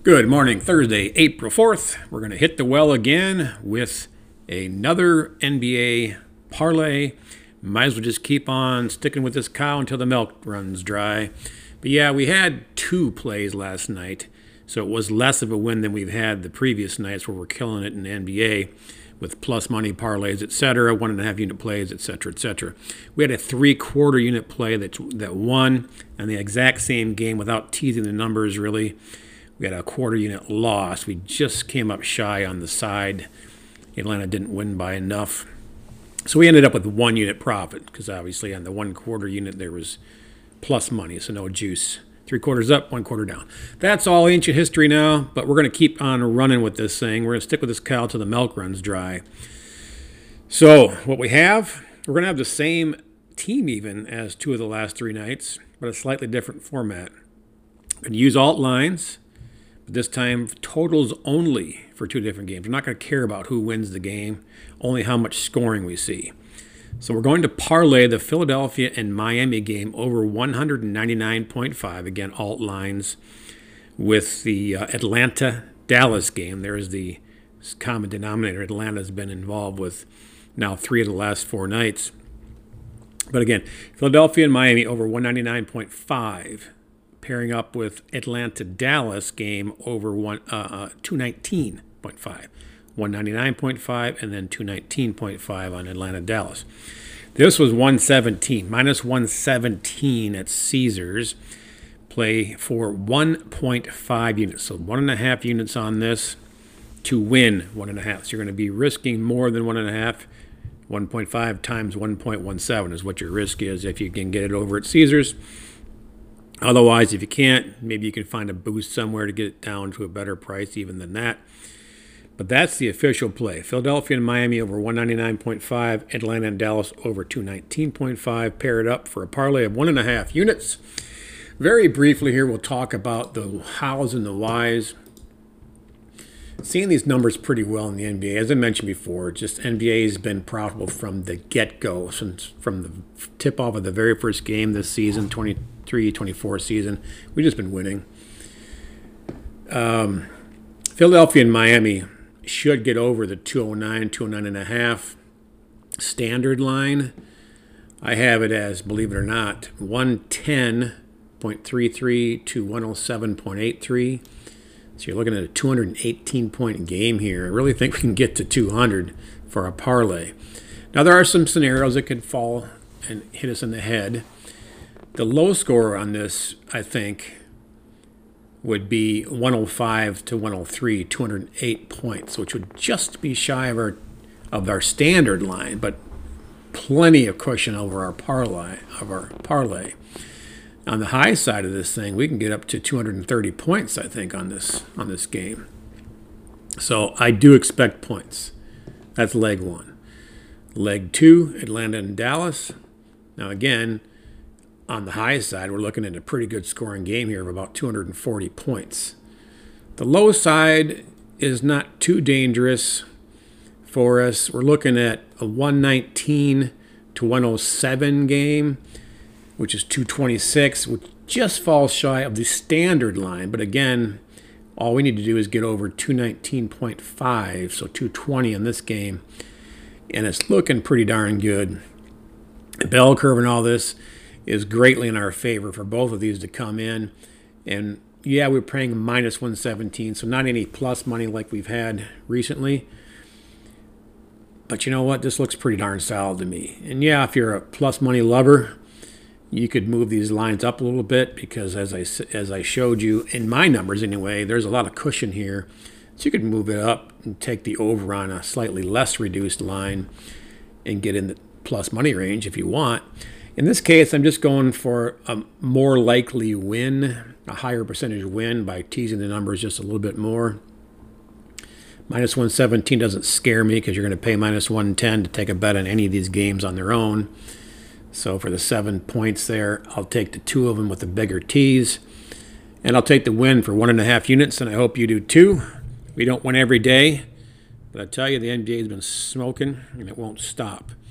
Good morning, Thursday, April 4th. We're going to hit the well again with another NBA parlay. Might as well just keep on sticking with this cow until the milk runs dry. But yeah, we had two plays last night, so it was less of a win than we've had the previous nights where we're killing it in the NBA with plus money parlays, etc., 1.5 unit plays, etc., etc. We had a 3/4 unit play that won, and the exact same game without teasing the numbers really. We had a 1/4 unit loss. We just came up shy on the side. Atlanta didn't win by enough. So we ended up with 1 unit profit because obviously on the 1/4 unit there was plus money, so no juice. 3/4 up, 1/4 down. That's all ancient history now, but we're going to keep on running with this thing. We're going to stick with this cow till the milk runs dry. So what we have, we're going to have the same team even as 2 of the last 3 nights, but a slightly different format. We're going to use alt lines. But this time, totals only for 2 different games. We're not going to care about who wins the game, only how much scoring we see. So we're going to parlay the Philadelphia and Miami game over 199.5. Again, alt lines with the Atlanta-Dallas game. There's the common denominator. Atlanta's been involved with now 3 of the last 4 nights. But again, Philadelphia and Miami over 199.5. Pairing up with Atlanta-Dallas game over 219.5. 199.5 and then 219.5 on Atlanta-Dallas. This was 117, minus 117 at Caesars. Play for 1.5 units, so 1.5 units on this to win 1.5. So you're going to be risking more than 1.5. 1.5 times 1.17 is what your risk is if you can get it over at Caesars. Otherwise, if you can't, maybe you can find a boost somewhere to get it down to a better price even than that. But that's the official play. Philadelphia and Miami over 199.5. Atlanta and Dallas over 219.5. Pair it up for a parlay of 1.5 units. Very briefly here, we'll talk about the hows and the whys. Seeing these numbers pretty well in the NBA. As I mentioned before, just NBA has been profitable from the get-go, from the tip-off of the very first game this season, 23-24 season. We've just been winning. Philadelphia and Miami should get over the 209, 209.5 standard line. I have it as, believe it or not, 110.33 to 107.83. So you're looking at a 218-point game here. I really think we can get to 200 for a parlay. Now, there are some scenarios that could fall and hit us in the head. The low score on this, I think, would be 105 to 103, 208 points, which would just be shy of our standard line, but plenty of cushion over our parlay. On the high side of this thing, we can get up to 230 points, I think, on this game. So I do expect points. That's leg 1. Leg 2, Atlanta and Dallas. Now again, on the high side, we're looking at a pretty good scoring game here of about 240 points. The low side is not too dangerous for us. We're looking at a 119 to 107 game, which is 226, which just falls shy of the standard line. But again, all we need to do is get over 219.5, so 220 in this game. And it's looking pretty darn good. The bell curve and all this is greatly in our favor for both of these to come in. And yeah, we're paying minus 117, so not any plus money like we've had recently. But you know what? This looks pretty darn solid to me. And yeah, if you're a plus money lover, you could move these lines up a little bit because as I showed you in my numbers anyway, there's a lot of cushion here. So you could move it up and take the over on a slightly less reduced line and get in the plus money range if you want. In this case, I'm just going for a more likely win, a higher percentage win by teasing the numbers just a little bit more. Minus 117 doesn't scare me because you're going to pay minus 110 to take a bet on any of these games on their own. So for the 7 points there, I'll take the 2 of them with the bigger tease. And I'll take the win for 1.5 units, and I hope you do too. We don't win every day, but I tell you, the NBA has been smoking, and it won't stop.